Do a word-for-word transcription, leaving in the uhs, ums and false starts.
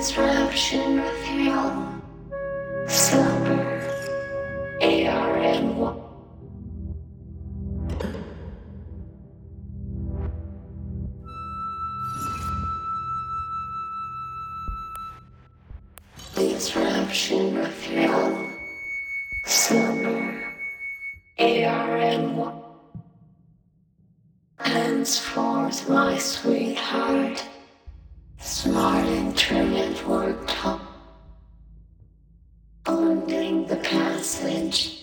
Disruption with your summer A R M one. Disruption with your summer A R M one. Henceforth, my sweetheart, smart internet work top, bonding the passage.